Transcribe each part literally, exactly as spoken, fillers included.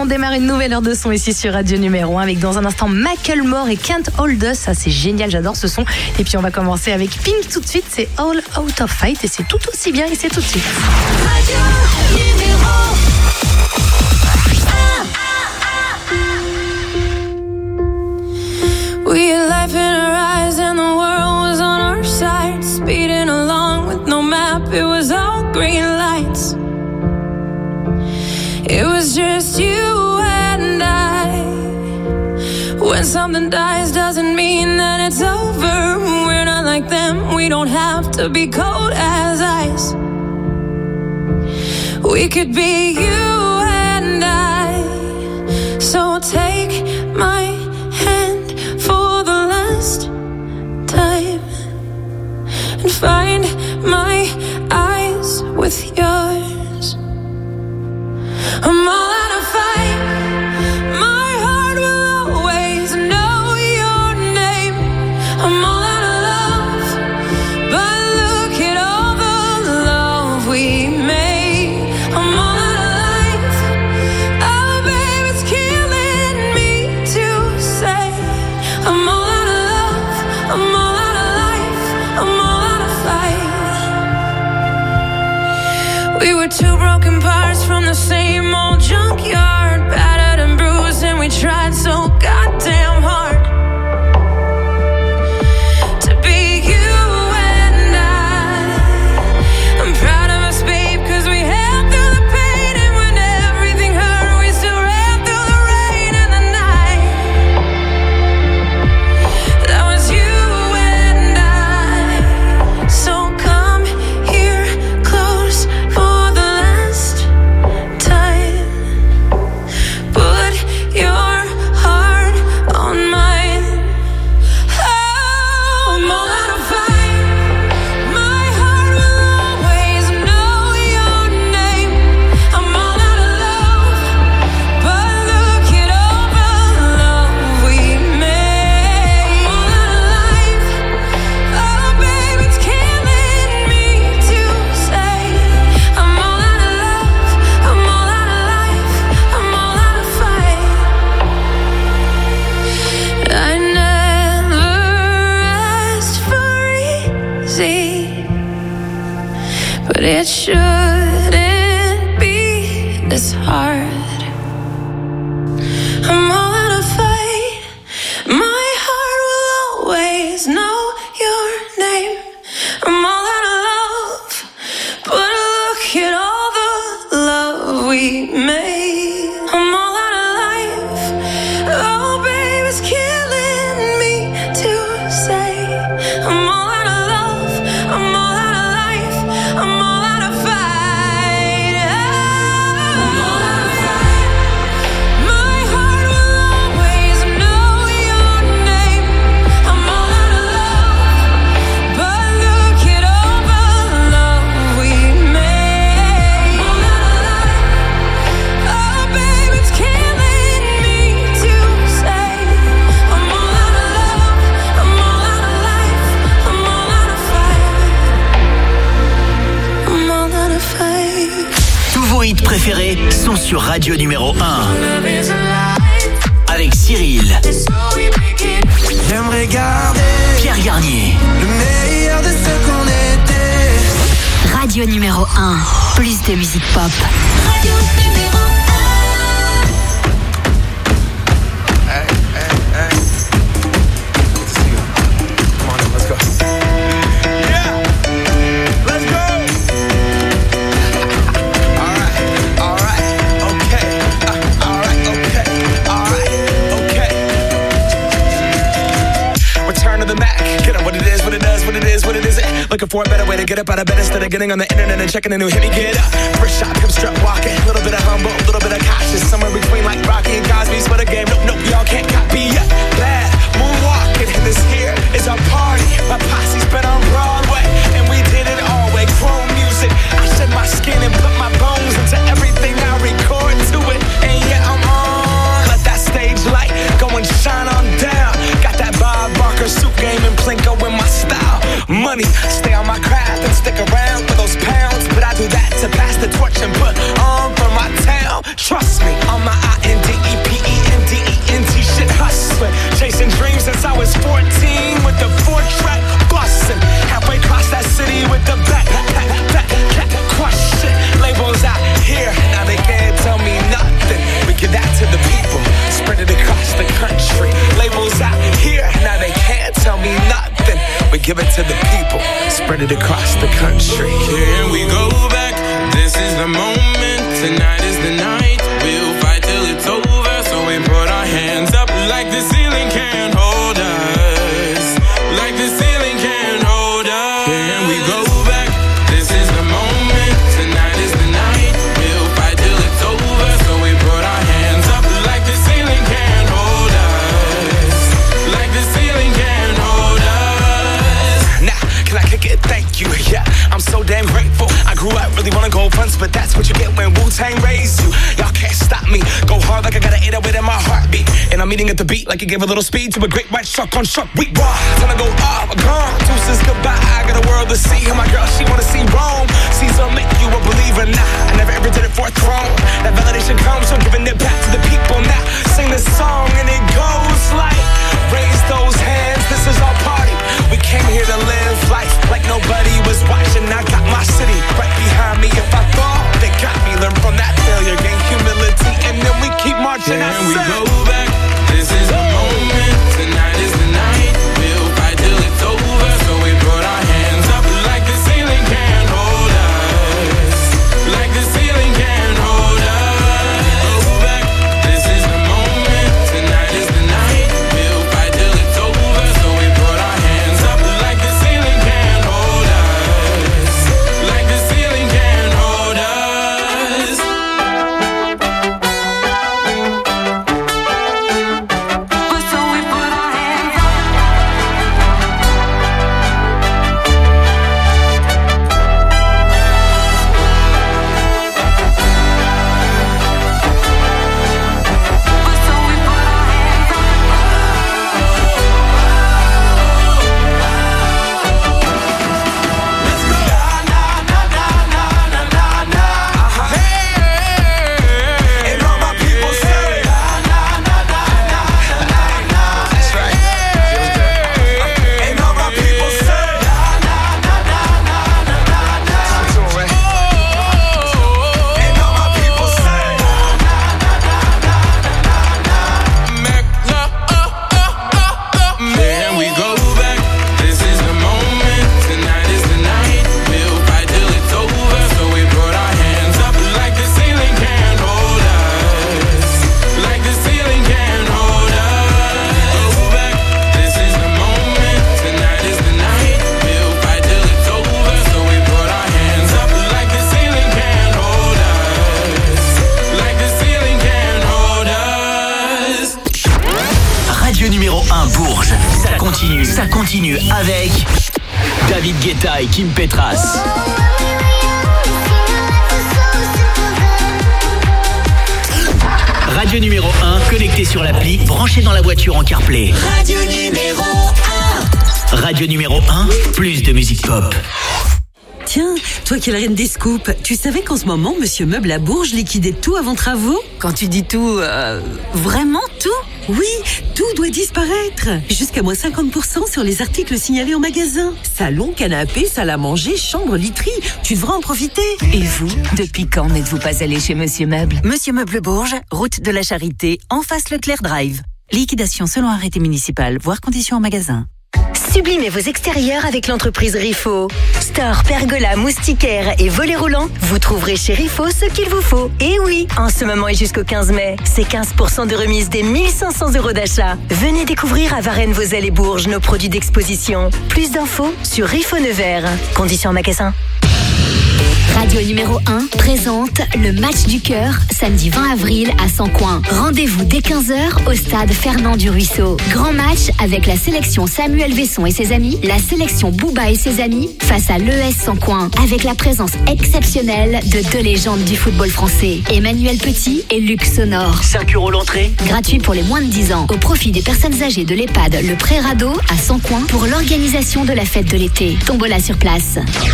démarre une nouvelle heure de son ici sur Radio Numéro un avec dans un instant Macklemore et Can't Hold Us. Ça c'est génial, j'adore ce son. Et puis on va commencer avec Pink tout de suite, c'est All Out of Fight et c'est tout aussi bien et c'est tout de suite. Radio Numéro un. We had life in our eyes and the world was on our side, speeding along with no map, it was all green lights. It was just you and I. When something dies doesn't mean that it's over. We're not like them, we don't have to be cold as ice. We could be you and I. So take my hand for the last time and find my eyes with yours. I'm all out of fight. My heart will always know your name. I'm all out of love, but look at all the love we made. I'm all out of life. Oh, babe, it's killing me to say. I'm all out of love. I'm all out of life. I'm all out of fight. We were two broken parts from the same old junkyard, battered and bruised, and we tried so goddamn hard to be you and I. I'm proud of us, babe, cause we held through the pain, and when everything hurt, we still ran through the rain and the night. That was you and I. So come here close for the last time. Put your heart on mine. Oh, I'm all out of fight. My heart will always know your name. I'm all out of love, but look at all the love we made. I'm all out of life. Oh, babe, it's killing me to say. I'm all out of love. I'm all out of life. I'm all out of fight. I never asked for easy, but it shouldn't be this hard. I'm all out of fight. My heart will always know your name. I'm all out of love, but look at all the love we made. I'm all out of life. Oh, babe, it's killing me to say. I'm all out of love. I'm all out of life. I'm all out of fight. I'm all out of fight. My heart will always know your name. I'm all out of love, but look at all the love we made. I'm all out of life. Oh, babe, it's killing me to say. I'm all out of love. I'm all out of life. I'm all out of fight. I'm all out of fight. Tous vos hits préférés sont sur Radio Numéro un. Love is a lie. Avec Cyril, So we make it. J'aimerais garder Pierre Garnier, le meilleur de ce qu'on était. Radio Numéro un, plus de musique pop. Radio Numéro Hey, hey, hey. Good to see you. Come on in, let's go. Yeah, let's go. All right, all right, okay. Uh, all right, okay, all right, okay. Return to the Mac. Get up what it is, what it does, what it is, what it isn't. Looking for a better way to get up out of bed instead of getting on the internet and checking a new hit. Me get up, first shot, pimp strut walking. A little bit of humble, a little bit of cautious. Somewhere between like Rocky and Cosby's for the game. Nope, nope, y'all can't copy yet. Bad moonwalking, and this here is our party. My posse's been on Broadway, and we did it all way. Chrome music, I shed my skin and put my bones into everything I record to it. And yeah, I'm on. Let that stage light go and shine on down. Got that Bob Barker suit game and Plinko in my style. Money, stay on my craft and stick around for those pounds. But I do that to pass the torch and put on for my town. Trust me, on my I N D really wanna go fronts, but that's what you get when Wu-Tang raised you. Y'all can't stop me. Go hard like I got an eight oh eight in my heartbeat. And I'm eating at the beat like you gave a little speed to a great white shark on shark. We raw. Time to go up, gone. Deuces goodbye. I got a world to see. And my girl, she wanna see Rome. Caesar make you a believer. Nah, I never ever did it for a throne. That validation comes from giving it back to the people. Now sing this song and it goes like, raise those hands. This is our party. We came here to live life like nobody was watching. I got my city right behind me. If I fall, they got me. Learn from that failure, gain humility, and then we keep marching. Can we go back? This is the moment. Tonight is the night. We'll fight till it's over. So we put our hands up like the ceiling can't hold us. Like the ceiling can't hold us. Go back. This is the moment. Tonight is the night. We'll fight till it's over. So we put our hands up like the ceiling can't hold us. Like the ceiling can't hold us. But so we put our hands up. But so we put our hands up. Let's go. Na na na na na na na. Hey, and all my people say na na na na na na na. That's right. And all my people say na na na na na na na na. And all my people say na na na na na na na. Then we go back. This is the moment. Tonight is the night. We'll fight till it's over. So we put our hands up like the ceiling can't hold us. Like the ceiling can't hold us. Go back. This is the moment. Tonight is the night. We'll fight till it's over. So we put our hands up like the ceiling can't hold us. Like the ceiling can't hold us. Radio numéro un Bourges. Ça continue, ça continue avec David Guetta et Kim Petras. Radio numéro un, connecté sur l'appli, branché dans la voiture en CarPlay. Radio numéro un. Radio numéro un, plus de musique pop. Tiens, toi qui es la reine des scoops, tu savais qu'en ce moment, Monsieur Meuble à Bourges liquidait tout avant travaux? Quand tu dis tout, euh, vraiment tout? Oui, tout doit disparaître. Jusqu'à moins cinquante pour cent sur les articles signalés en magasin. Salon, canapé, salle à manger, chambre, literie. Tu devras en profiter. Et vous, depuis quand n'êtes-vous pas allé chez Monsieur Meuble? Monsieur Meuble Bourges, route de la Charité, en face Leclerc Drive. Liquidation selon arrêté municipal, voire conditions en magasin. Sublimez vos extérieurs avec l'entreprise Rifo. Store, pergola, moustiquaire et volets roulants, vous trouverez chez Rifo ce qu'il vous faut. Et oui, en ce moment et jusqu'au quinze mai, c'est quinze pour cent de remise des mille cinq cents euros d'achat. Venez découvrir à Varennes, Vosel et Bourges nos produits d'exposition. Plus d'infos sur Rifo Nevers. Conditions en magasin. Radio numéro un présente le match du cœur samedi vingt avril à Sancoin. Rendez-vous dès quinze heures au stade Fernand du Ruisseau. Grand match avec la sélection Samuel Vesson et ses amis, la sélection Bouba et ses amis face à l'E S Sancoin avec la présence exceptionnelle de deux légendes du football français, Emmanuel Petit et Luc Sonore. cinq euros l'entrée. Gratuit pour les moins de dix ans au profit des personnes âgées de l'EHPAD Le Pré-Radeau à Sancoin pour l'organisation de la fête de l'été. Tombola sur place.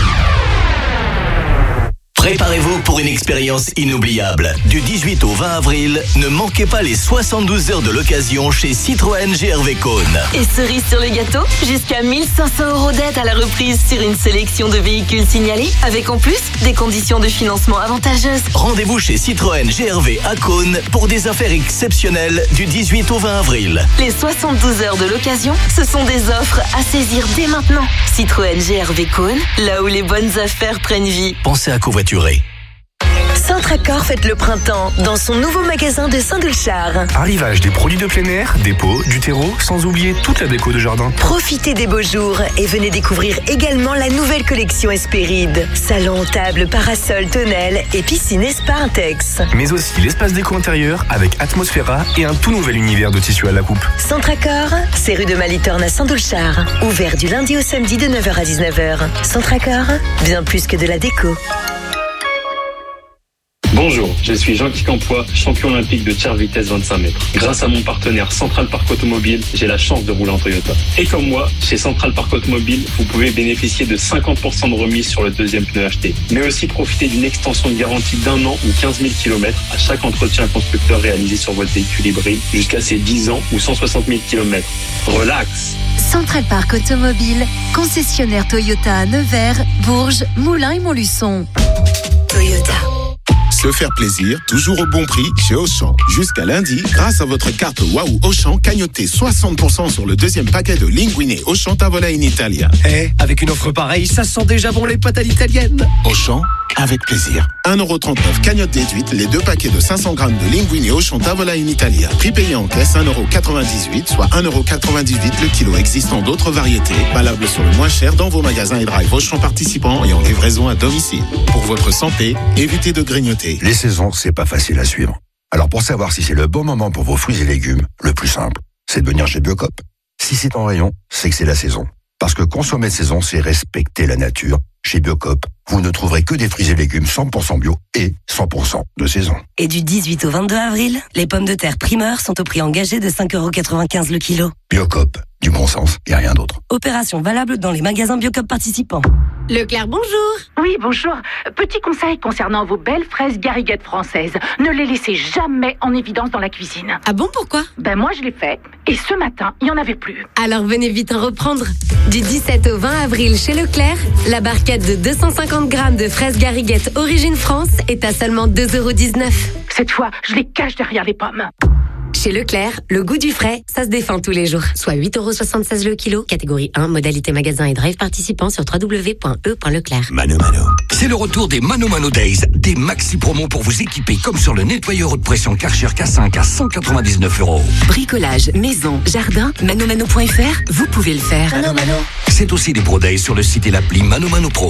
Préparez-vous pour une expérience inoubliable. Du dix-huit au vingt avril, ne manquez pas les soixante-douze heures de l'occasion chez Citroën G R V Cône. Et cerise sur le gâteau, jusqu'à mille cinq cents euros d'aide à la reprise sur une sélection de véhicules signalés, avec en plus des conditions de financement avantageuses. Rendez-vous chez Citroën G R V à Cône pour des affaires exceptionnelles du dix-huit au vingt avril. Les soixante-douze heures de l'occasion, ce sont des offres à saisir dès maintenant. Citroën G R V Cône, là où les bonnes affaires prennent vie. Pensez à covoiturer. Centracor fête le printemps dans son nouveau magasin de Saint-Doulchard. Arrivage des produits de plein air, des pots, du terreau, sans oublier toute la déco de jardin. Profitez des beaux jours et venez découvrir également la nouvelle collection Espéride. Salon, table, parasol, tonnelle et piscine et spa Intex. Mais aussi l'espace déco intérieur avec Atmosphera et un tout nouvel univers de tissu à la coupe. Centracor, c'est rue de Malitorne à Saint-Doulchard. Ouvert du lundi au samedi de neuf heures à dix-neuf heures. Centracor, bien plus que de la déco. Bonjour, je suis Jean Campois, champion olympique de tir vitesse vingt-cinq mètres. Grâce à mon partenaire Central Parc Automobile, j'ai la chance de rouler en Toyota. Et comme moi, chez Central Parc Automobile, vous pouvez bénéficier de cinquante pour cent de remise sur le deuxième pneu acheté. Mais aussi profiter d'une extension de garantie d'un an ou quinze mille kilomètres à chaque entretien constructeur réalisé sur votre véhicule hybride, jusqu'à ses dix ans ou cent soixante mille kilomètres. Relax! Central Parc Automobile, concessionnaire Toyota à Nevers, Bourges, Moulins et Montluçon. Toyota. Se faire plaisir, toujours au bon prix chez Auchan. Jusqu'à lundi, grâce à votre carte Waouh Auchan, cagnotez soixante pour cent sur le deuxième paquet de Linguine Auchan Tavola in Italia. Eh, avec une offre pareille, ça sent déjà bon les pâtes à l'italienne. Auchan, avec plaisir. un euro trente-neuf cagnotte déduite, les deux paquets de cinq cents grammes de Linguine Auchan Tavola in Italia. Prix payé en caisse un euro quatre-vingt-dix-huit, soit un euro quatre-vingt-dix-huit le kilo existant d'autres variétés. Valable sur le moins cher dans vos magasins et drive Auchan participants et en livraison à domicile. Pour votre santé, évitez de grignoter. Les saisons, c'est pas facile à suivre. Alors pour savoir si c'est le bon moment pour vos fruits et légumes, le plus simple, c'est de venir chez Biocop. Si c'est en rayon, c'est que c'est la saison. Parce que consommer de saison, c'est respecter la nature. Chez Biocop, vous ne trouverez que des fruits et légumes cent pour cent bio et cent pour cent de saison. Et du dix-huit au vingt-deux avril, les pommes de terre primeurs sont au prix engagé de cinq euros quatre-vingt-quinze le kilo. Biocop, du bon sens et rien d'autre. Opération valable dans les magasins Biocop participants. Leclerc, bonjour. Oui, bonjour. Petit conseil concernant vos belles fraises gariguettes françaises. Ne les laissez jamais en évidence dans la cuisine. Ah bon, pourquoi? Ben moi, je l'ai fait. Et ce matin, il n'y en avait plus. Alors venez vite en reprendre. Du dix-sept au vingt avril chez Leclerc, la barquette de deux cent cinquante grammes de fraises gariguettes Origine France est à seulement deux euros dix-neuf. Cette fois, je les cache derrière les pommes. Chez Leclerc, le goût du frais, ça se défend tous les jours. Soit huit euros soixante-seize le kilo, catégorie un, modalité magasin et drive participant sur w w w point e point leclerc. Mano Mano. C'est le retour des Mano Mano Days, des maxi promos pour vous équiper comme sur le nettoyeur haute pression Karcher K cinq à cent quatre-vingt-dix-neuf euros. Bricolage, maison, jardin, manomano point f r, vous pouvez le faire. Mano Mano. C'est aussi des Pro Days sur le site et l'appli Mano Mano Pro.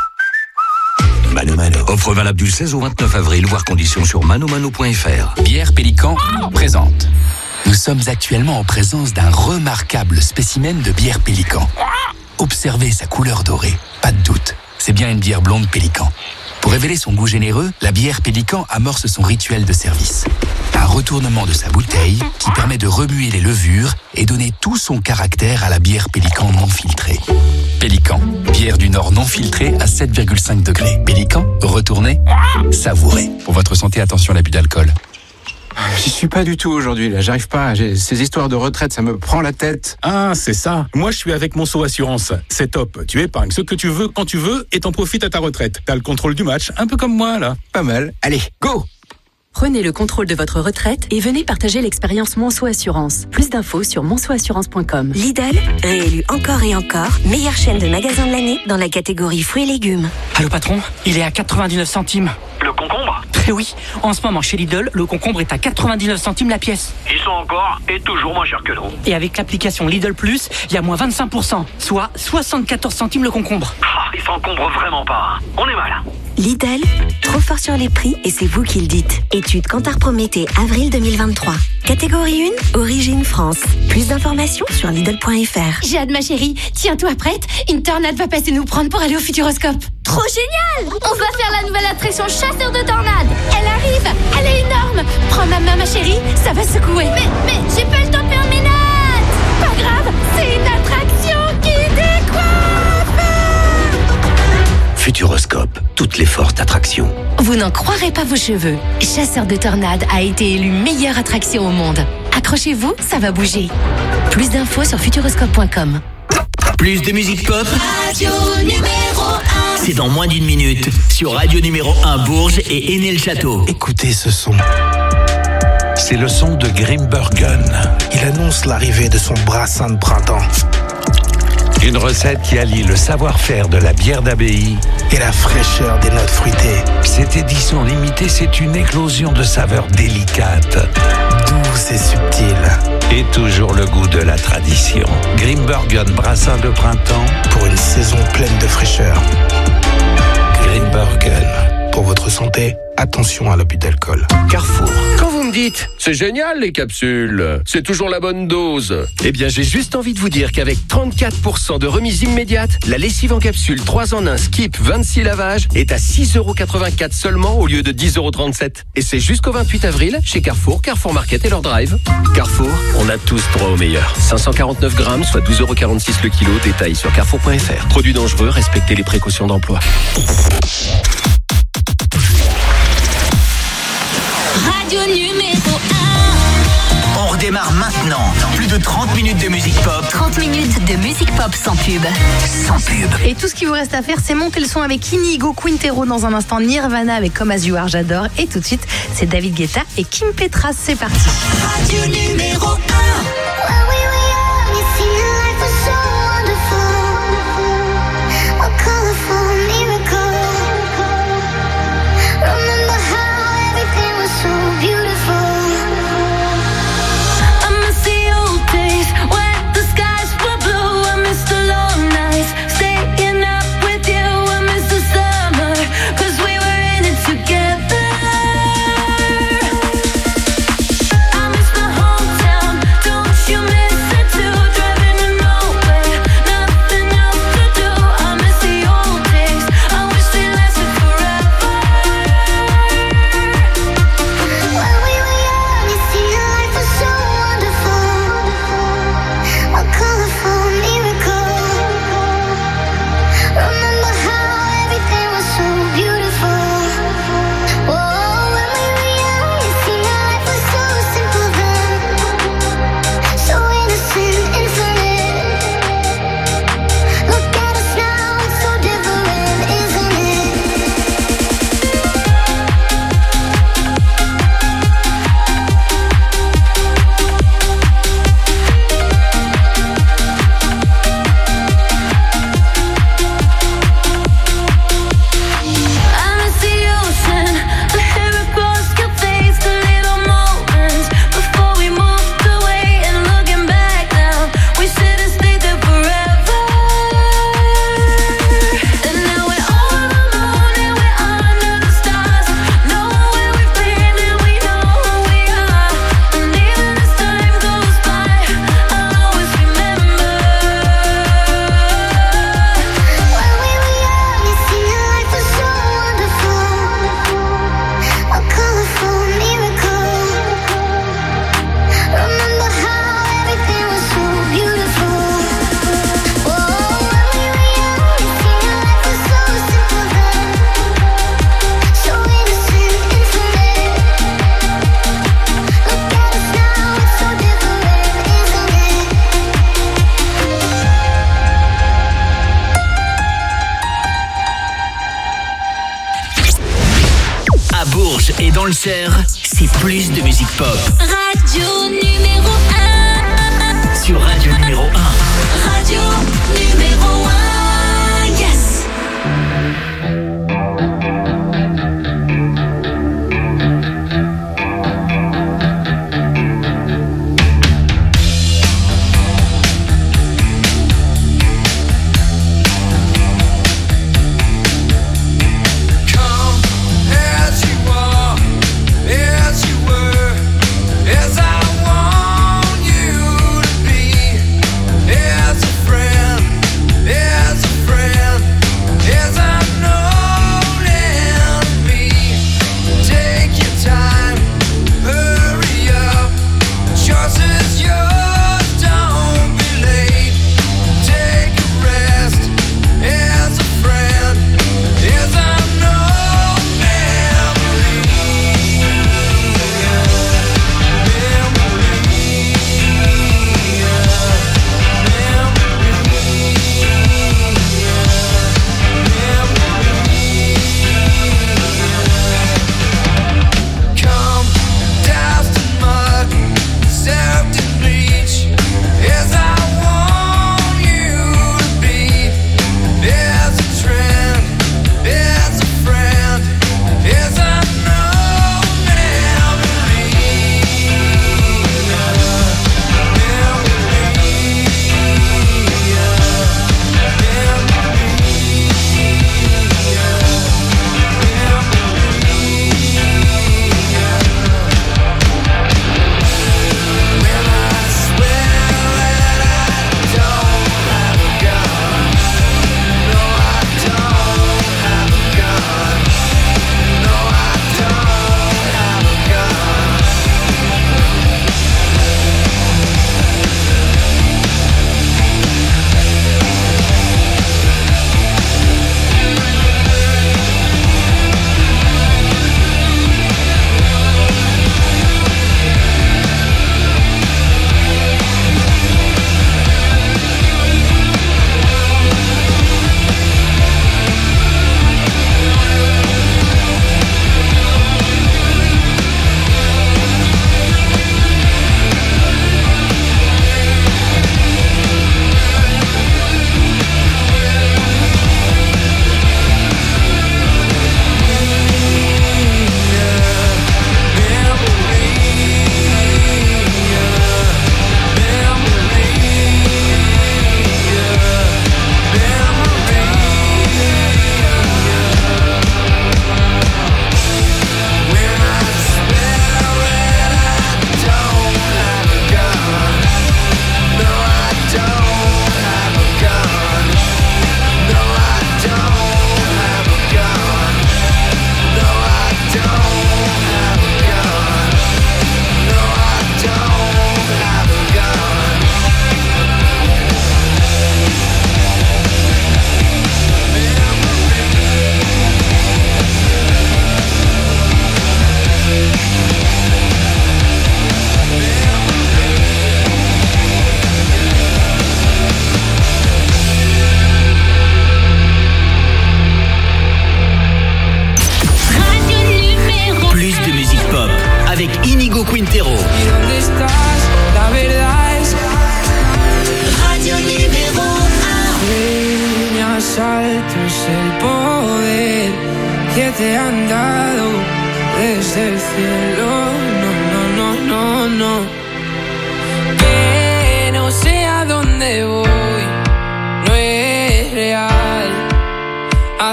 Mano Mano. Offre valable du seize au vingt-neuf avril, voire conditions sur manomano point f r. Bière Pélican présente. Nous sommes actuellement en présence d'un remarquable spécimen de bière Pélican. Observez sa couleur dorée, pas de doute, c'est bien une bière blonde Pélican. Pour révéler son goût généreux, la bière Pélican amorce son rituel de service. Un retournement de sa bouteille qui permet de remuer les levures et donner tout son caractère à la bière Pélican non filtrée. Pélican, bière du Nord non filtrée à sept virgule cinq degrés. Pélican, retournez, savourez. Pour votre santé, attention à l'abus d'alcool. J'y suis pas du tout aujourd'hui, là. J'arrive pas. J'ai... Ces histoires de retraite, ça me prend la tête. Ah, c'est ça. Moi, je suis avec Monceau Assurance. C'est top. Tu épargnes ce que tu veux, quand tu veux, et t'en profites à ta retraite. T'as le contrôle du match, un peu comme moi, là. Pas mal. Allez, go! Prenez le contrôle de votre retraite et venez partager l'expérience Monceau Assurance. Plus d'infos sur monceau assurance point com. Lidl, réélu encore et encore, meilleure chaîne de magasins de l'année dans la catégorie fruits et légumes. Allô patron, il est à quatre-vingt-dix-neuf centimes. Le concombre? Eh oui, en ce moment chez Lidl, le concombre est à quatre-vingt-dix-neuf centimes la pièce. Ils sont encore et toujours moins chers que nous. Et avec l'application Lidl Plus, il y a moins vingt-cinq pour cent, soit soixante-quatorze centimes le concombre. Ah, ils s'encombrent vraiment pas. On est mal. Lidl, trop fort sur les prix et c'est vous qui le dites. Étude Kantar Prométhée, avril deux mille vingt-trois. Catégorie un, Origine France. Plus d'informations sur Lidl point f r. J'ai hâte ma chérie, tiens-toi prête, une tornade va passer nous prendre pour aller au Futuroscope. Trop génial! On va faire la nouvelle attraction chasseur de tornades. Elle arrive, elle est énorme. Prends ma main ma chérie, ça va secouer. Mais, mais, j'ai pas le temps de faire mes notes. Pas grave, c'est une attraction qui décoiffe. Futuroscope, toutes les fortes attractions. Vous n'en croirez pas vos cheveux. Chasseur de tornades a été élu meilleure attraction au monde. Accrochez-vous, ça va bouger. Plus d'infos sur futuroscope point com. Plus de musique pop. Radio numéro un. C'est dans moins d'une minute sur Radio numéro un Bourges et Aîné-le-Château. Écoutez ce son. C'est le son de Grimbergen. Il annonce l'arrivée de son brassin de printemps. Une recette qui allie le savoir-faire de la bière d'abbaye et la fraîcheur des notes fruitées. Cette édition limitée, c'est une éclosion de saveurs délicates, douces et subtiles. Et toujours le goût de la tradition. Grimbergen brassin de printemps pour une saison pleine de fraîcheur. Grimbergen, pour votre santé, attention à l'abus d'alcool. Carrefour. Quand vous me dites, c'est génial les capsules, c'est toujours la bonne dose. Eh bien, j'ai juste envie de vous dire qu'avec trente-quatre pour cent de remise immédiate, la lessive en capsule trois en un Skip vingt-six lavages est à six euros quatre-vingt-quatre seulement au lieu de dix euros trente-sept. Et c'est jusqu'au vingt-huit avril chez Carrefour, Carrefour Market et leur drive. Carrefour, on a tous droit au meilleur. cinq cent quarante-neuf grammes, soit douze euros quarante-six le kilo. Détail sur carrefour point f r. Produits dangereux, respectez les précautions d'emploi. Radio numéro un. On redémarre maintenant. Plus de trente minutes de musique pop. trente minutes de musique pop sans pub. Sans pub. Et tout ce qu'il vous reste à faire, c'est monter le son avec Inigo Quintero dans un instant, Nirvana avec Come As You Are, j'adore. Et tout de suite, c'est David Guetta et Kim Petras, c'est parti. Radio numéro un. le Cher, c'est plus de musique pop. Radio numéro un. Sur Radio numéro un. Radio numéro un. Yes. As I want you to be, as a friend.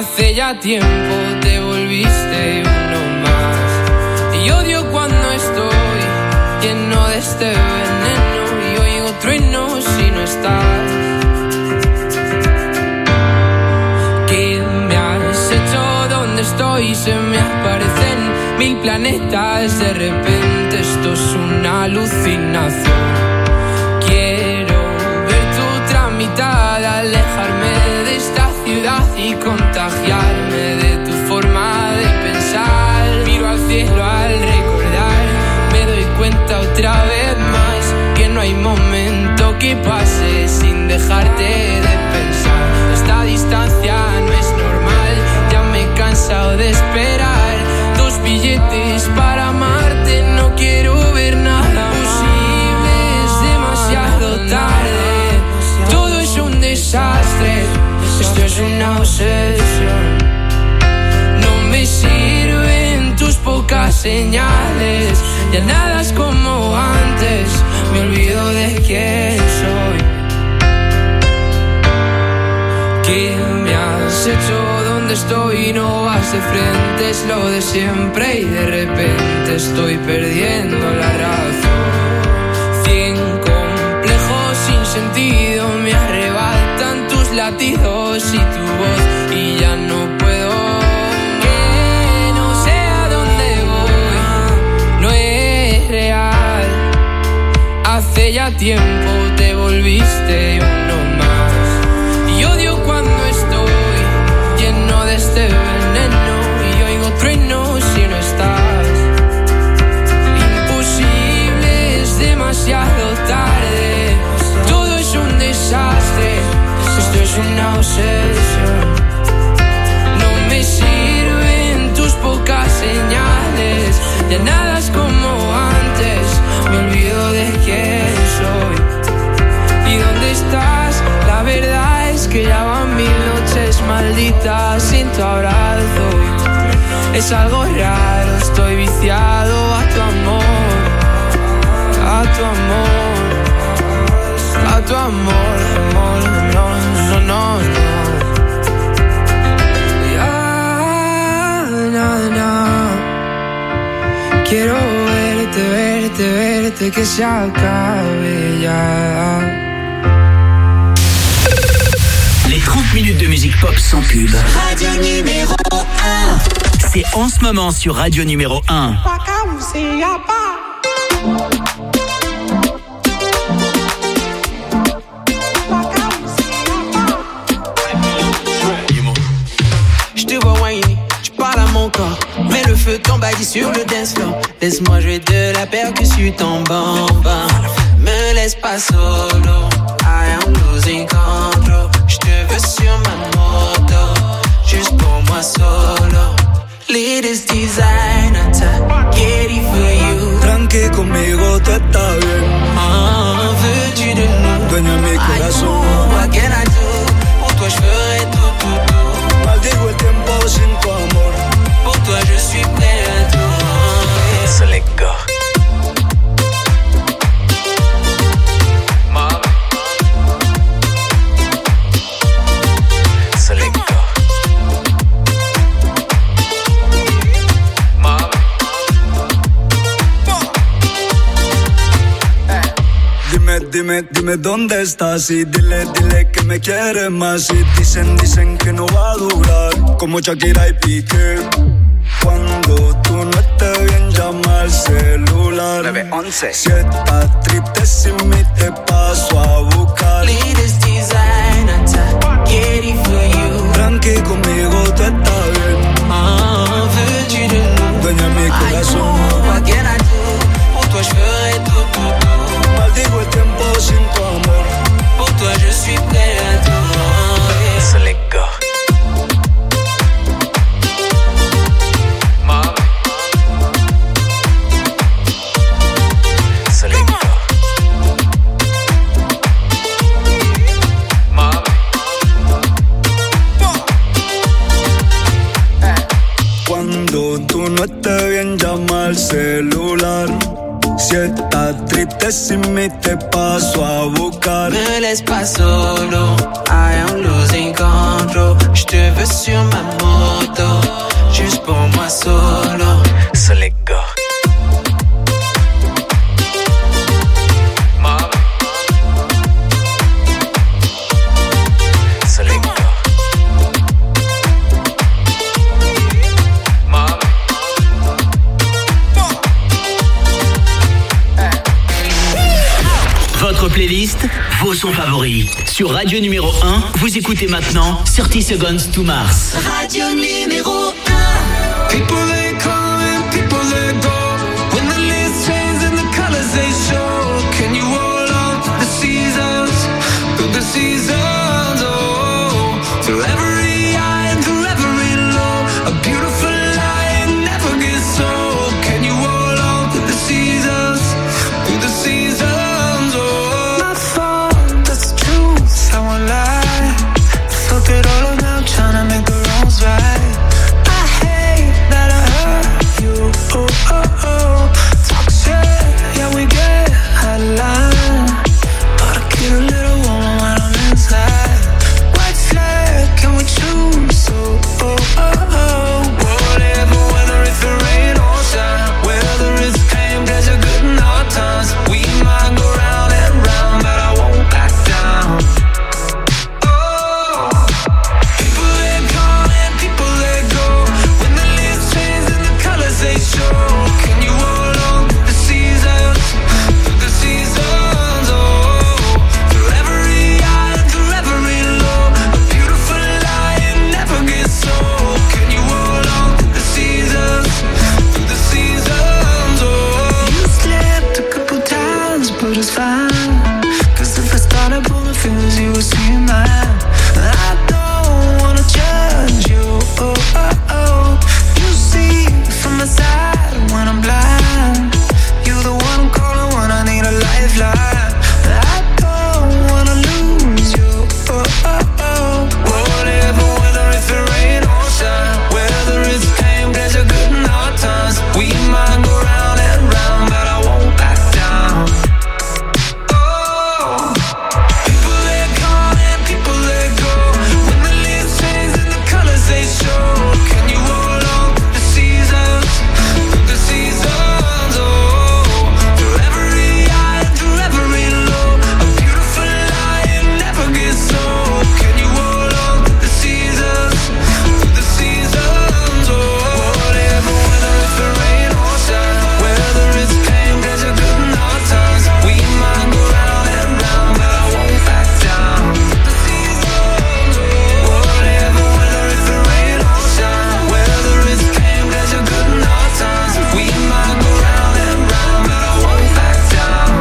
Hace ya tiempo te volviste uno más. Y odio cuando estoy lleno de este veneno y oigo truenos si no estás. ¿Qué me has hecho? ¿Dónde estoy? Se me aparecen mil planetas. De repente esto es una alucinación. Quiero ver tu tramitar, alejarme de esta ciudad y contagiarme de tu forma de pensar. Miro al cielo al recordar, me doy cuenta otra vez más que no hay momento que pase sin dejarte de pensar. Esta distancia no es normal, ya me he cansado de esperar. Dos billetes para amarte, no quiero ver nada posible, es demasiado tarde. Todo es un desastre, esto es una obsesión. No me sirven tus pocas señales, ya nada es como antes, me olvido de quién soy. ¿Qué me has hecho? ¿Dónde estoy? No vas de frente, es lo de siempre y de repente estoy perdiendo la razón. Cien complejos sin sentido me arrebatan tus latidos y tu voz y ya no puedo. Que no sé a dónde voy, no es real. Hace ya tiempo te volviste uno más. Y odio cuando estoy lleno de este veneno y oigo truenos si no estás. Imposible, es demasiado tarde. Todo es un desastre, esto es una obsesión. No me sirven tus pocas señales, ya nada es como antes, me olvido de quién soy. ¿Y dónde estás? La verdad es que ya van mil noches malditas sin tu abrazo. Es algo raro, estoy viciado a tu amor, a tu amor, a tu amor, amor, no, no, no, no. Ya, no, no. Quiero verte, verte, verte, que se acabe ya. Les trente minutes de musique pop sans pub. Radio numéro un. C'est en ce moment sur Radio numéro un. Je te vois whiny, tu parles à mon corps. Mets le feu, t'embadis sur le dance floor. Laisse-moi jouer de la percussion en bamba. Me laisse pas solo, I am losing control. Je te veux sur ma moto, juste pour moi solo. Latest designer, get it for you. Tranqui conmigo, tú estás bien. Ah, veux-tu de nous? Dueña mi corazón. What can I do? Pour toi je ferai tout, tout, tout. Maldigo el tiempo sin tu amor. Pour toi je suis prêt à tout. So let go. Dime, dime dónde estás y dile, dile que me quieres más. Y dicen, dicen que no va a durar, como Shakira y Piqué. Cuando tú no estés bien, llama al celular. nueve once. Si estás triste sin mí, te paso a buscar. Latest designer, get it for you. Tranqui conmigo, tú estás bien. Ah, veux-tu de nous? Dueña mi corazón. What can I do? Pour toi je ferai tout, tout, tout. Maldigo el tiempo sin tu amor. Pour toi je suis prêt à tout. So let go. So let go. Cuando tú no estés bien, llama al celular. Si estás triste sin mí te paso a buscar. Me laisse pas solo, I am losing control. J'te veux sur ma moto, juste pour moi solo. So let go. Votre playlist, vos sons favoris. Sur Radio numéro un, vous écoutez maintenant thirty Seconds to Mars. Radio numéro un. People they come and people they go. When the leaves change and the colors they show. Can you hold on to the seasons? Through the seasons, oh. Through every high and through every low. A beautiful lie never gets old. Can you hold on to the seasons? Through the seasons. It all around trying to make the wrongs right. I hate that I hurt you. Oh, oh, oh. Talk shit, yeah, we get out of line. But I get a little warm when I'm inside. White flag, can we choose? So, oh, oh, oh. Whatever, whether it's the rain or shine. Whether it's pain, pleasure, good and hard times. We might go round and round, but I won't back down. They show. Can you hold on to the seasons? Through the seasons, oh. Through every high and through every low. A beautiful lie, it never gets old. Can you hold on to the seasons? Through the seasons, oh. You slipped a couple times, but it's fine. Cause if I started pulling fingers, you would see mine. I don't wanna judge you, oh, oh, oh. You see from the side when I'm blind. You're the one I'm calling when I need a lifeline. I don't wanna lose you, oh, oh, oh. Whatever, whether it's the rain or shine. Whether it's pain, pleasure, good and hard times. We might go round and round, but I won't back down. Oh, people they come and people they go. When the leaves change and the colors they show. Can you hold on to the seasons? Through the seasons, oh. Through every high and through every low. A beautiful lie, it never gets old. Can you hold on to the seasons? Through the seasons, oh. Whatever, whether it's the rain or shine. Whether it's pain, pleasure, good and hard times. We might go round and round, but I won't back down. The seasons, oh. Whatever, whether it's the rain or shine. Whether it's pain, pleasure, good and hard times. We might go round and round, but I won't back down.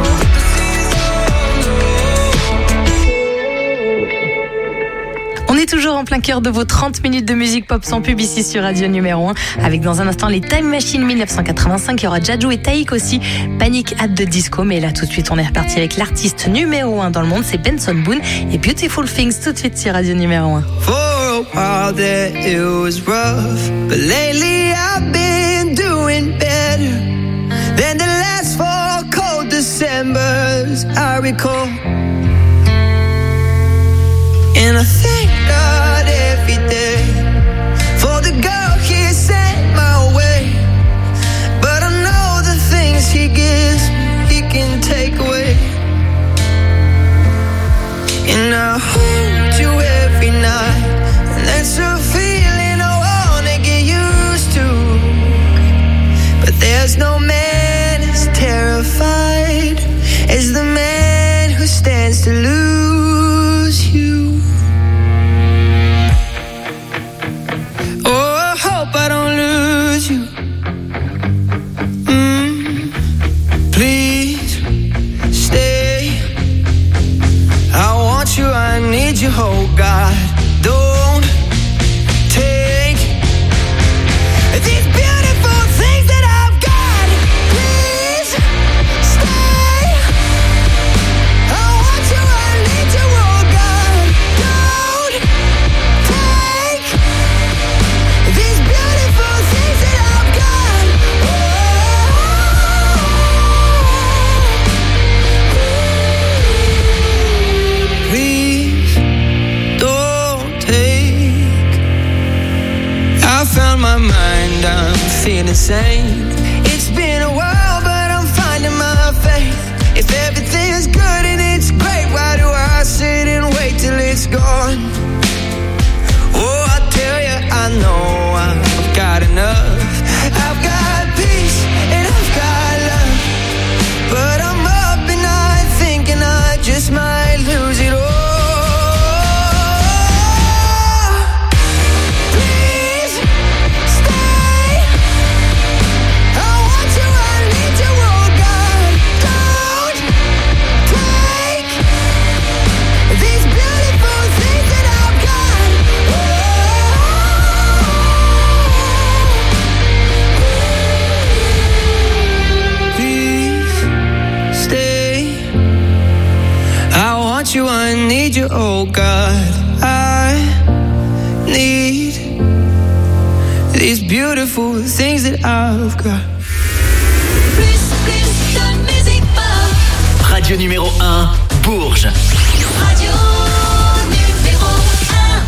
On est toujours en plein cœur de vos trente minutes de musique pop sans pub ici sur Radio numéro un. Avec dans un instant les Time Machine mille neuf cent quatre-vingt-cinq. Il y aura Jadju et Taïk aussi. Panic at the Disco. Mais là tout de suite on est reparti avec l'artiste numéro un dans le monde. C'est Benson Boone et Beautiful Things tout de suite sur Radio numéro un. For a while there it was rough, but lately I've been doing better than the last four cold Decembers I recall. And I thank God every day for the girl He sent my way. But I know the things He gives He can take away. And I hold you every night, and that's a feeling I wanna get used to. But there's no man as terrified as the man who stands to lose you. Oh, I hope I don't lose you. Mm, please stay. I want you, I need you, oh God. Don't take these beautiful things that I've got. Please stay. I want you, I need insane. It's been a while, but I'm finding my faith. If everything's good and it's great, why do I sit and wait till it's gone? Oh, I tell you, I know I've got enough. I've got peace and I've got love, but I'm up and I thinking I just might lose it all. You, I need you, oh God, I need these beautiful things that I've got. Plus, plus de musique pop. Radio numéro un, Bourges. Radio numéro un.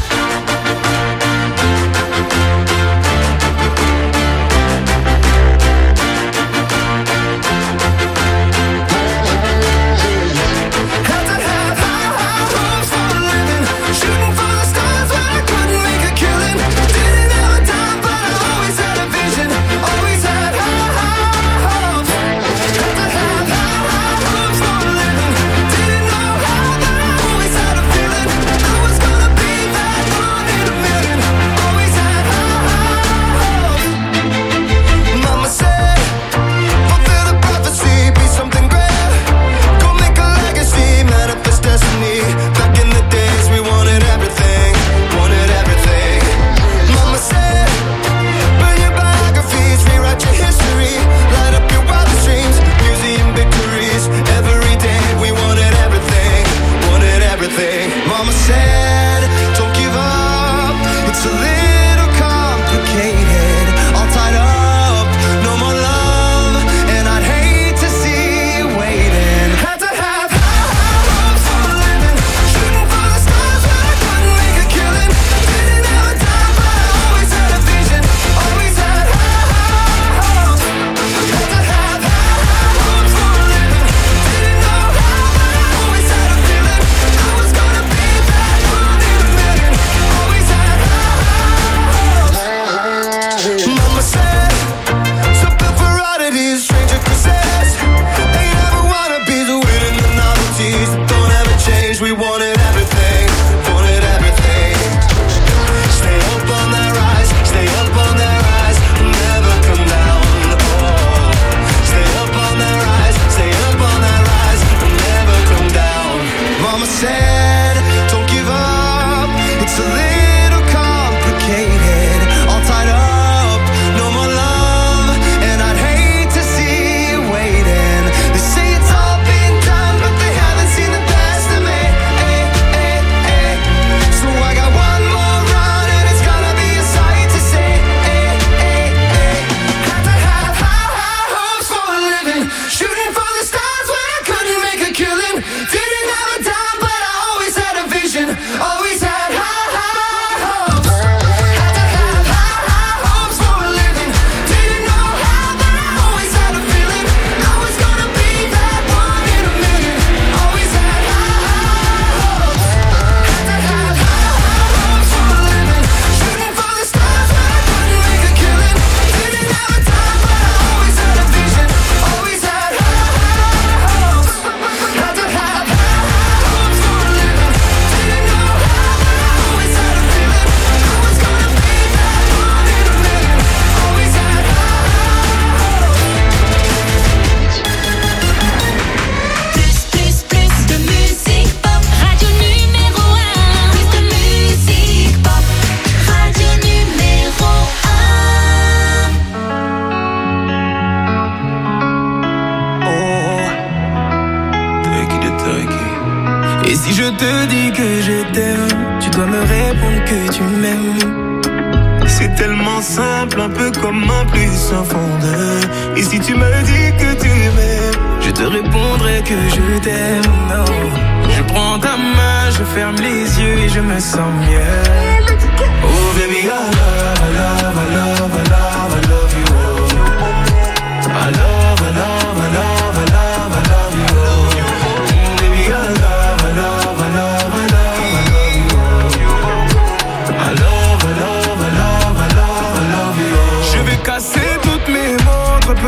je te dis que je t'aime, tu dois me répondre que tu m'aimes. C'est tellement simple, un peu comme un plus sans fondeur. Et si tu me dis que tu m'aimes, je te répondrai que je t'aime. Non, je prends ta main, je ferme les yeux et je me sens mieux. Oh baby, I love, I love, I love, I love, I love you.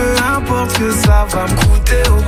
peu importe que ça va me coûter, oh.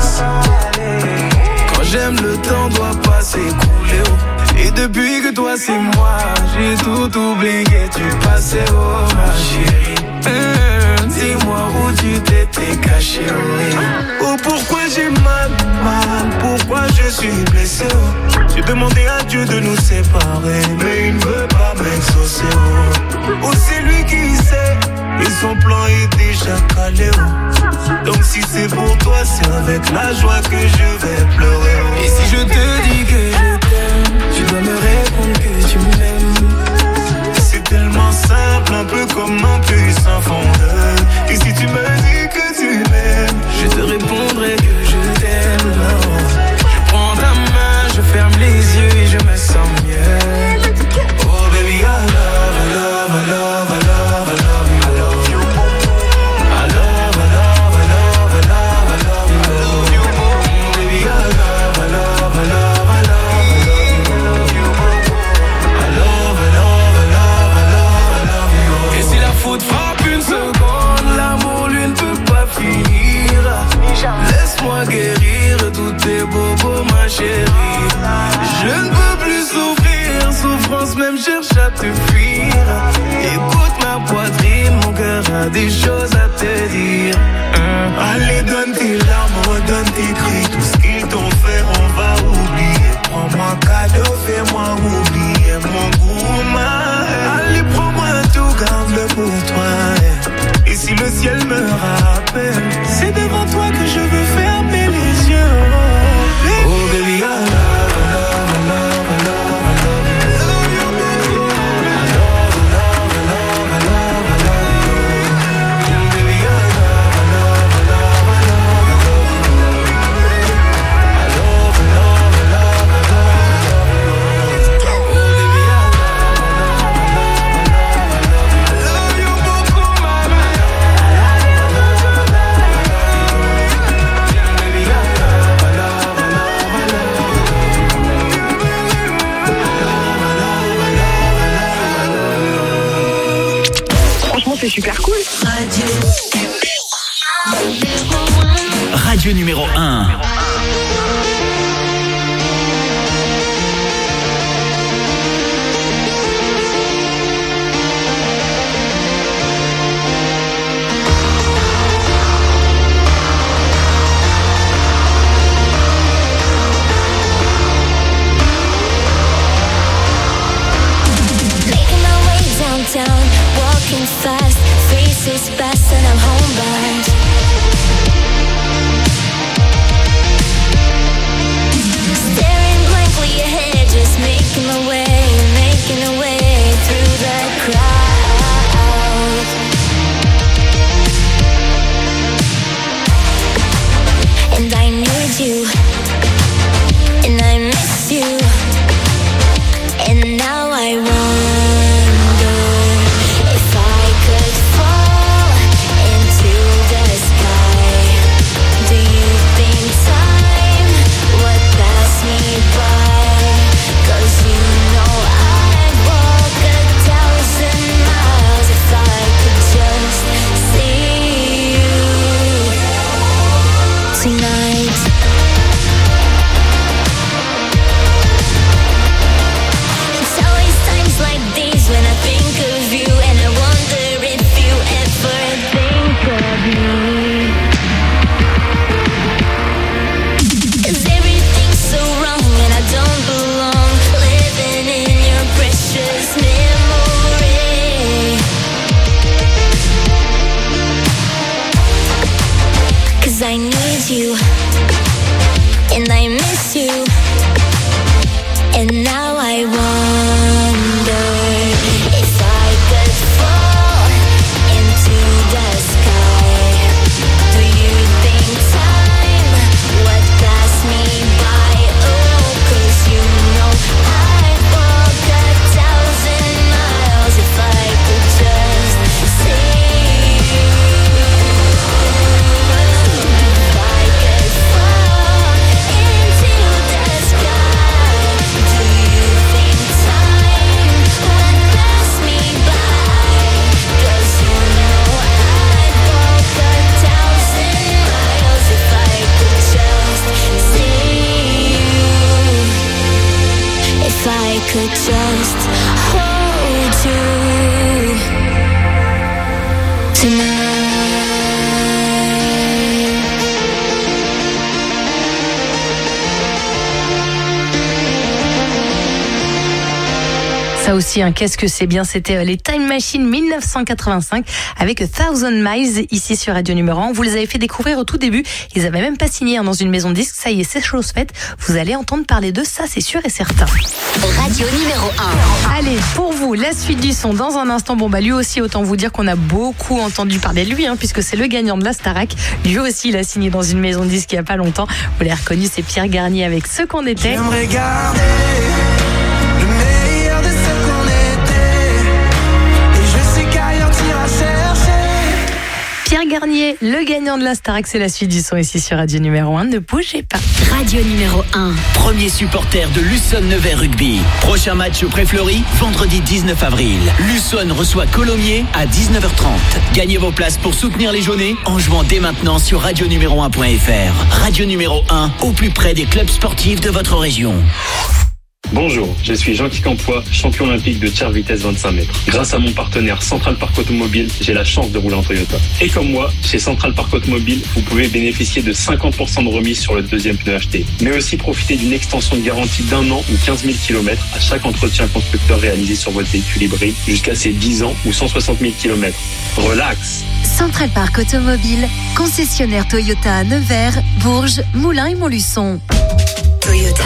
Quand j'aime, le temps doit pas s'écouler, oh. Et depuis que toi c'est moi, j'ai tout oublié, tu passais, oh ma chérie. Mmh, dis-moi où tu t'étais caché, oh, yeah. Oh pourquoi j'ai mal, mal, pourquoi je suis blessé, oh. J'ai demandé à Dieu de nous séparer, mais il ne veut pas m'exaucer, oh. Oh c'est lui qui sait, et son plan est déjà calé, oh. Donc si c'est pour toi, c'est avec la joie que je vais pleurer, oh. Et si je te dis que je t'aime, tu dois me répondre que tu m'aimes. C'est tellement simple, un peu comme un puissant fondeur. Et si tu me dis que tu m'aimes, je te répondrai que je t'aime. Je prends ta main, je ferme les yeux et je me sens mieux. Oh baby, I love, I love, I love, I love, I love you, I love you. I love, I love, I love, I love, I love you, I love you. Baby, I love, I love, I love, I love. Frappe une seconde, l'amour lui ne peut pas finir. Laisse-moi guérir tous tes bobos, ma chérie. Je ne peux plus souffrir, souffrance même cherche à te fuir. Écoute ma poitrine, mon cœur a des choses à te dire. Hein? Allez donne tes larmes, donne tes cris, tout ce qu'ils t'ont fait on va oublier. Prends-moi cadeau, fais-moi oublier mon goût, ma. Allez prends-moi tout, garde-le pour toi. Et si le ciel me rappelle, c'est devant toi que je veux fermer les yeux. Oh baby, I love, I love, I love, I love, I love you. I love, I love, I love, I love, I love you. Baby, I love, I love, I love, I love, I love you. I love, I love, I love, I love, I love you. Oh baby, I love, I love, I love, I love, I love you beaucoup, mama. Baby, I love, I love, I love, I love you. Franchement, c'est super cool. Radio numéro un. Making my way downtown, walking fast, faces fast, and I'm homebound. Staring blankly ahead, just making my way, making my way through the crowd. And I need you, and I miss you, and now I wonder if I could fall into the sky. Do you think time would pass me by? 'Cause you know I'd walk a thousand miles if I could just see you tonight. It's always times like these when I think of you, and I wonder if you ever think of me. 'Cause everything's so wrong and I don't belong, living in your precious memory. 'Cause I need you, and I miss you, and now I wonder if I could fall into the sky. Do you think time would pass me by? Oh, 'cause you know I'd walk a thousand miles if I could just see you. If I could fall into the sky, do you could just hold you tonight. Ça aussi, hein, qu'est-ce que c'est bien, c'était les Time Machine dix-neuf cent quatre-vingt-cinq avec A Thousand Miles ici sur Radio Numéro un. Vous les avez fait découvrir au tout début. Ils avaient même pas signé hein, dans une maison de disques. Ça y est, c'est chose faite. Vous allez entendre parler d'eux, ça c'est sûr et certain. Radio Numéro un. Allez, pour vous, la suite du son dans un instant. Bon bah lui aussi, autant vous dire qu'on a beaucoup entendu parler de lui, hein, puisque c'est le gagnant de la Starac. Lui aussi, il a signé dans une maison de disques il y a pas longtemps. Vous l'avez reconnu, c'est Pierre Garnier avec Ce qu'on était. J'aimerais garder Pierre Garnier, le gagnant de la Starac, c'est la suite du son ici sur Radio Numéro un. Ne bougez pas. Radio Numéro un. Premier supporter de Luçon Nevers Rugby. Prochain match au Pré-Fleury, vendredi dix-neuf avril. Luçon reçoit Colomiers à dix-neuf heures trente. Gagnez vos places pour soutenir les Jaunets en jouant dès maintenant sur radio numéro un point f r. Radio Numéro un, au plus près des clubs sportifs de votre région. Bonjour, je suis Jean-Guy Campois, champion olympique de tir vitesse vingt-cinq mètres. Grâce à mon partenaire Central Parc Automobile, j'ai la chance de rouler en Toyota. Et comme moi, chez Central Parc Automobile, vous pouvez bénéficier de cinquante pour cent de remise sur le deuxième pneu acheté. Mais aussi profiter d'une extension de garantie d'un an ou quinze mille kilomètres à chaque entretien constructeur réalisé sur votre véhicule hybride, jusqu'à ses dix ans ou cent soixante mille kilomètres. Relax! Central Parc Automobile, concessionnaire Toyota à Nevers, Bourges, Moulins et Montluçon. Toyota.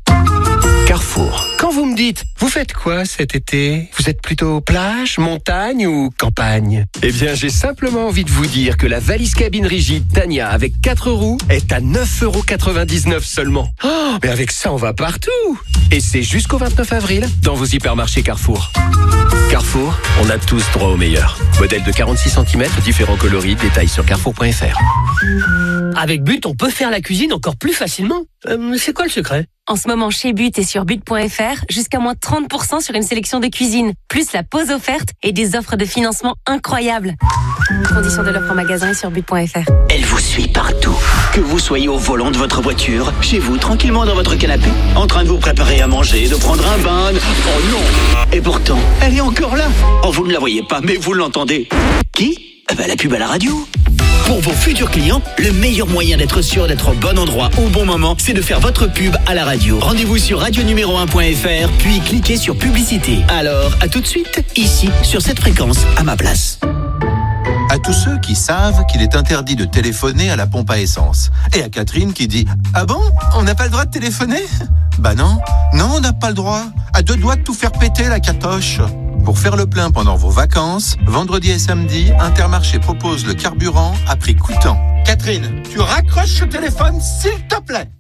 Carrefour. Quand vous me dites, vous faites quoi cet été? Vous êtes plutôt plage, montagne ou campagne? Eh bien, j'ai simplement envie de vous dire que la valise cabine rigide Tania avec quatre roues est à neuf euros quatre-vingt-dix-neuf seulement. Oh, mais avec ça, on va partout! Et c'est jusqu'au vingt-neuf avril dans vos hypermarchés Carrefour. Carrefour, on a tous droit au meilleur. Modèle de quarante-six centimètres, différents coloris, détails sur carrefour point f r. Avec But, on peut faire la cuisine encore plus facilement. Euh, c'est quoi le secret? En ce moment, chez But et sur but point f r, jusqu'à moins trente pour cent sur une sélection de cuisine, plus la pause offerte et des offres de financement incroyables. Conditions de l'offre en magasin et sur but point f r. Elle vous suit partout. Que vous soyez au volant de votre voiture, chez vous, tranquillement dans votre canapé, en train de vous préparer à manger, de prendre un bain. Oh non! Et pourtant, elle est encore là. Oh, vous ne la voyez pas, mais vous l'entendez. Qui? Eh ben, la pub à la radio. Pour vos futurs clients, le meilleur moyen d'être sûr d'être au bon endroit au bon moment, c'est de faire votre pub à la radio. Rendez-vous sur radio numéro un point f r, puis cliquez sur publicité. Alors, à tout de suite, ici, sur cette fréquence, à ma place. À tous ceux qui savent qu'il est interdit de téléphoner à la pompe à essence. Et à Catherine qui dit « Ah bon? On n'a pas le droit de téléphoner ?» Bah non, non, on n'a pas le droit. À deux doigts de tout faire péter, la catoche. Pour faire le plein pendant vos vacances, vendredi et samedi, Intermarché propose le carburant à prix coûtant. Catherine, tu raccroches le téléphone, s'il te plaît.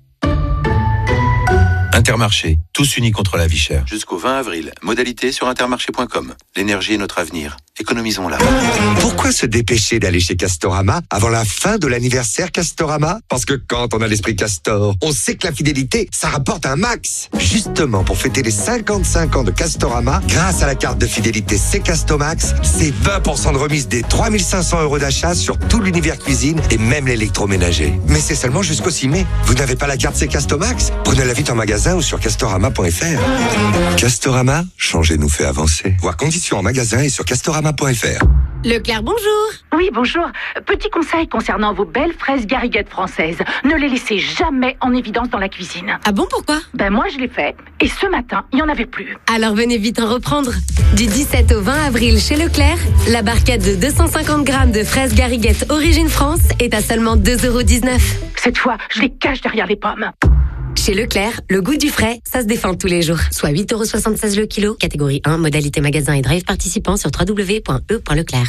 Intermarché, tous unis contre la vie chère. Jusqu'au vingt avril, modalité sur intermarché point com. L'énergie est notre avenir. Économisons-la. Pourquoi se dépêcher d'aller chez Castorama avant la fin de l'anniversaire Castorama? Parce que quand on a l'esprit Castor, on sait que la fidélité, ça rapporte un max. Justement, pour fêter les cinquante-cinq ans de Castorama, grâce à la carte de fidélité C Castomax, c'est vingt pour cent de remise des trois mille cinq cents euros d'achat sur tout l'univers cuisine et même l'électroménager. Mais c'est seulement jusqu'au six mai. Vous n'avez pas la carte C Castomax? Prenez-la vite en magasin ou sur castorama point f r. Castorama, changer nous fait avancer. Voir conditions en magasin et sur castorama point f r. Leclerc, bonjour. Oui, bonjour. Petit conseil concernant vos belles fraises gariguettes françaises. Ne les laissez jamais en évidence dans la cuisine. Ah bon, pourquoi? Ben moi, je l'ai fait. Et ce matin, il n'y en avait plus. Alors venez vite en reprendre. Du dix-sept au vingt avril chez Leclerc, la barquette de deux cent cinquante grammes de fraises gariguettes Origine France est à seulement deux euros dix-neuf. Cette fois, je les cache derrière les pommes. Chez Leclerc, le goût du frais, ça se défend tous les jours. Soit huit euros soixante-seize le kilo, catégorie un, modalité magasin et drive participant sur w w w point e point leclerc.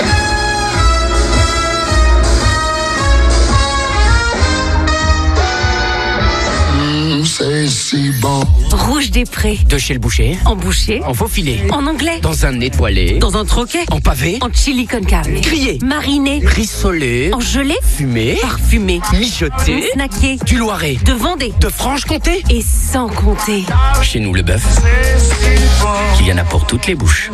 C'est si bon. Rouge des Prés. De chez le boucher. En boucher. En faux filet. En anglais. Dans un étoilé. Dans un troquet. En pavé. En chili con carne. Grillé. Mariné. Rissolé. En gelé. Fumé. Parfumé. Mijoté. Snacké. Du Loiret. De Vendée. De Franche-Comté. Et sans compter. Chez nous, le bœuf, il y en a pour toutes les bouches.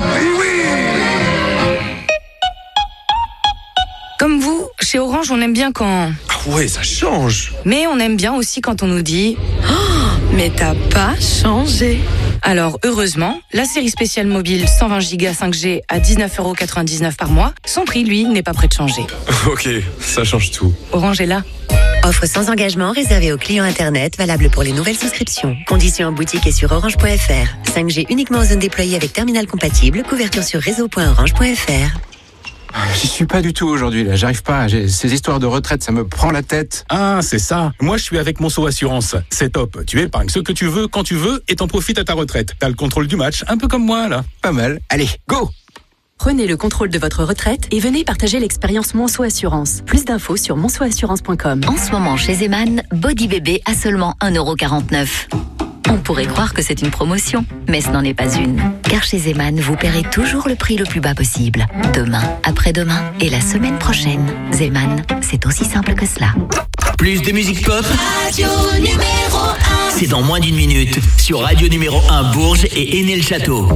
Comme vous, chez Orange, on aime bien quand... Ah ouais, ça change. Mais on aime bien aussi quand on nous dit oh, « Mais t'as pas changé !» Alors, heureusement, la série spéciale mobile cent vingt giga cinq G à dix-neuf euros quatre-vingt-dix-neuf par mois, son prix, lui, n'est pas prêt de changer. Ok, ça change tout. Orange est là. Offre sans engagement réservée aux clients Internet, valable pour les nouvelles souscriptions. Conditions en boutique et sur orange point f r. cinq G uniquement en zone déployée avec terminal compatible. Couverture sur réseau point orange point f r. J'y suis pas du tout aujourd'hui, là. J'arrive pas. J'ai... Ces histoires de retraite, ça me prend la tête. Ah, c'est ça. Moi, je suis avec Monceau Assurance. C'est top. Tu épargnes ce que tu veux, quand tu veux, et t'en profites à ta retraite. T'as le contrôle du match, un peu comme moi, là. Pas mal. Allez, go! Prenez le contrôle de votre retraite et venez partager l'expérience Monceau Assurance. Plus d'infos sur monceau assurance point com. En ce moment, chez Zeman, Body Bébé à seulement un euro quarante-neuf. On pourrait croire que c'est une promotion, mais ce n'en est pas une. Car chez Zeman, vous paierez toujours le prix le plus bas possible. Demain, après-demain et la semaine prochaine. Zeman, c'est aussi simple que cela. Plus de musique pop, Radio numéro un. c'est dans moins d'une minute sur Radio numéro un Bourges et Aîné-le-Château.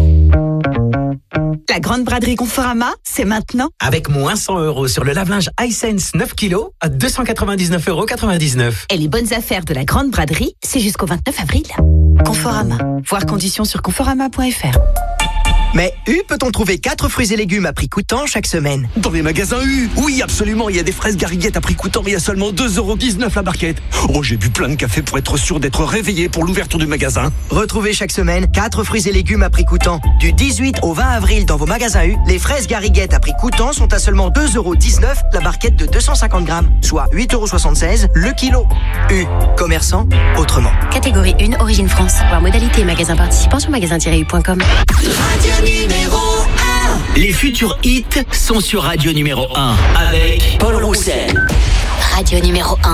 La grande braderie Conforama, c'est maintenant. Avec moins cent euros sur le lave-linge Hisense neuf kilos à deux cent quatre-vingt-dix-neuf euros quatre-vingt-dix-neuf. Et les bonnes affaires de la grande braderie, c'est jusqu'au vingt-neuf avril. Conforama. Voir conditions sur conforama point f r. Mais U peut-on trouver quatre fruits et légumes à prix coûtant chaque semaine? Dans les magasins U, oui absolument, il y a des fraises gariguettes à prix coûtant, il y a seulement deux euros dix-neuf la barquette. Oh, j'ai bu plein de café pour être sûr d'être réveillé pour l'ouverture du magasin. Retrouvez chaque semaine quatre fruits et légumes à prix coûtant. Du dix-huit au vingt avril dans vos magasins U, les fraises gariguettes à prix coûtant sont à seulement deux euros dix-neuf la barquette de deux cent cinquante grammes, soit huit euros soixante-seize le kilo. U, commerçant autrement. Catégorie un, origine France. Voir modalité magasin participant sur magasin tiret u point com. Radio numéro un. Les futurs hits sont sur Radio numéro un avec Paul Roussel. Radio numéro un.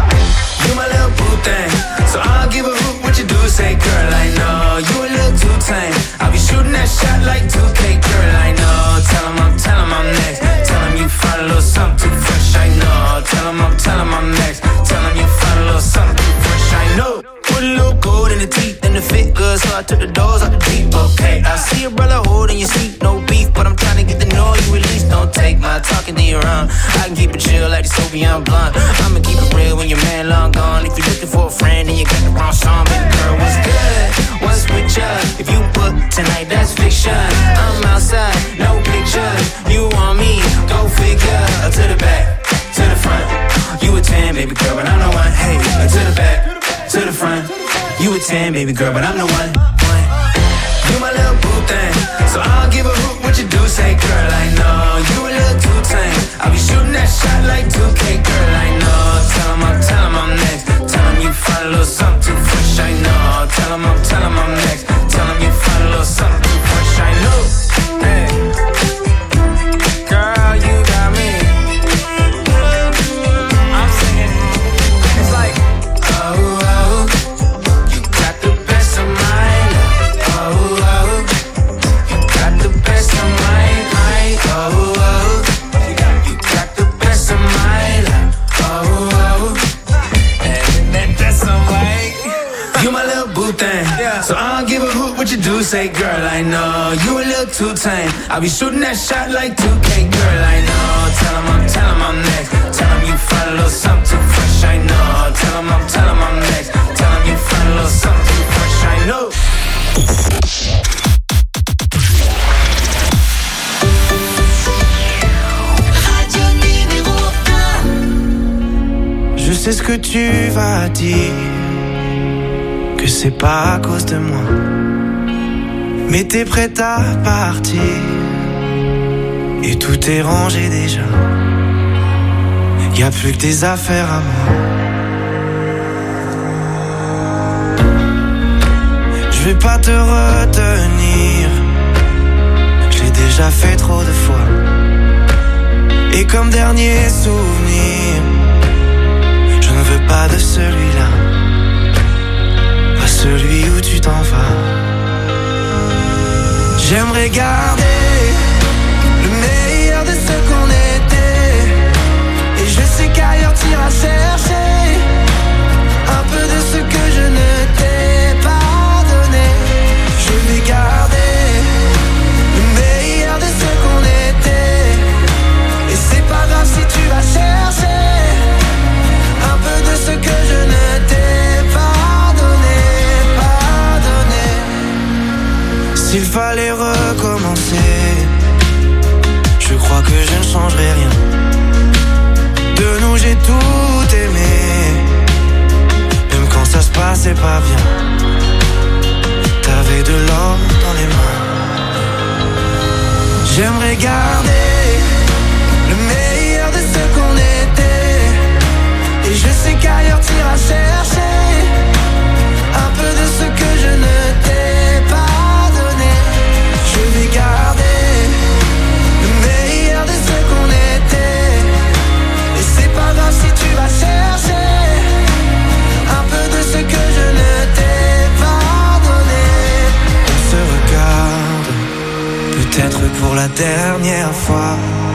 You my little boo thing, so I'll give a hoot what you do. Say, girl, I know you a little too tame. I'll be shooting that shot like two K, girl, I know. Tell 'em I'm, tell 'em I'm next. Tell 'em you find a little something too fresh, I know. Tell 'em I'm, tell 'em I'm next. Tell 'em you find a little something too fresh, I know. Put a little gold in the teeth and the fit good, so I took the doors out the deep. Okay, I see a brother holding your seat, no beef, but I'm trying to get the noise you release. Don't take my talking to your own. I can keep it chill like the Soviet blunt. I'ma keep it real when your man long gone. If you're looking for a friend and you got the wrong song, baby girl, what's good? What's with ya? If you book tonight, that's fiction. I'm outside, no pictures. You want me? Go figure. To the back, to the front. You a ten, baby girl, but I'm the one. Hey, to the back, to the front. You a ten, baby girl, but I'm the one. one. You my little boo thing, so I'll give a hoot what you do. Say, girl, I know you a little too tame. I'll be shooting that shot like two K, girl, I know. Tell 'em I'm, tell 'em I'm next. Tell 'em you find a little something too fresh, I know. Tell 'em I'm, tell 'em I'm next. Tell 'em you find a little something too fresh, I know. Hey, girl, you got me. I'm singing. It's like, oh, oh, you got the best of my life. Oh, oh, you got the best of my life. Oh, oh, you got the best of my life. Oh, oh, and that that's alright. You my little boo thing, so I don't give a hoot what you do. Say, girl, I know you a little too tame. I'll be shooting that shot like two K, girl, I know. Tell 'em I'm, tell 'em I'm next. Tell 'em you find a little something too fresh, I know. Tell 'em I'm, tell 'em I'm next. Tell 'em you find a little something too fresh, I know. Radio numéro un. Je sais ce que tu vas dire, que c'est pas à cause de moi, mais t'es prête à partir, et tout est rangé déjà. Y'a plus que tes affaires à moi. Je vais pas te retenir, je l'ai déjà fait trop de fois. Et comme dernier souvenir, je ne veux pas de celui-là, pas celui où tu t'en vas. J'aimerais garder le meilleur de ce qu'on était, et je sais qu'ailleurs t'iras chercher un peu de ce que je ne t'ai pas donné. Je vais garder le meilleur de ce qu'on était, et c'est pas grave si tu vas chercher tout aimer. Même quand ça se passait pas bien, t'avais de l'or dans les mains. J'aimerais garder le meilleur de ce qu'on était. Et je sais qu'ailleurs t'iras chercher un peu de ce que je ne t'ai pas donné. Je vais garder le meilleur de ce qu'on était. Et c'est pas grave si tu vas chercher un peu de ce que je ne t'ai pas donné. On se regarde, peut-être pour la dernière fois,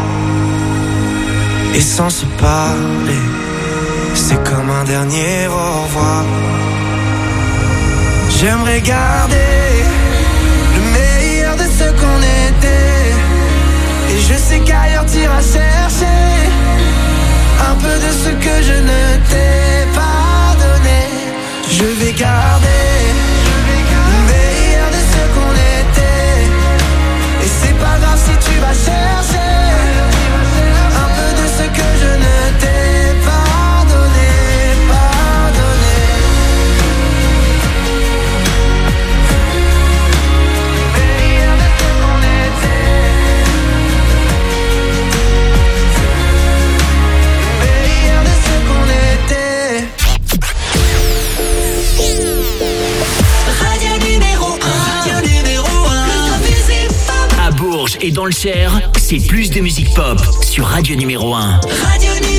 et sans se parler, c'est comme un dernier au revoir. J'aimerais garder le meilleur de ce qu'on était. Et je sais qu'ailleurs t'iras chercher un peu de ce que je ne t'ai pas donné. Je vais garder le meilleur de ce qu'on était. Et c'est pas grave si tu vas chercher un peu de ce que je ne t'ai pas donné, pas donné. Meilleur de ce qu'on était. Meilleur de ce qu'on était. Radio numéro un. Radio numéro un. Le musique pop. À Bourges et dans le Cher, c'est plus de musique pop sur Radio numéro un. Radio numéro un.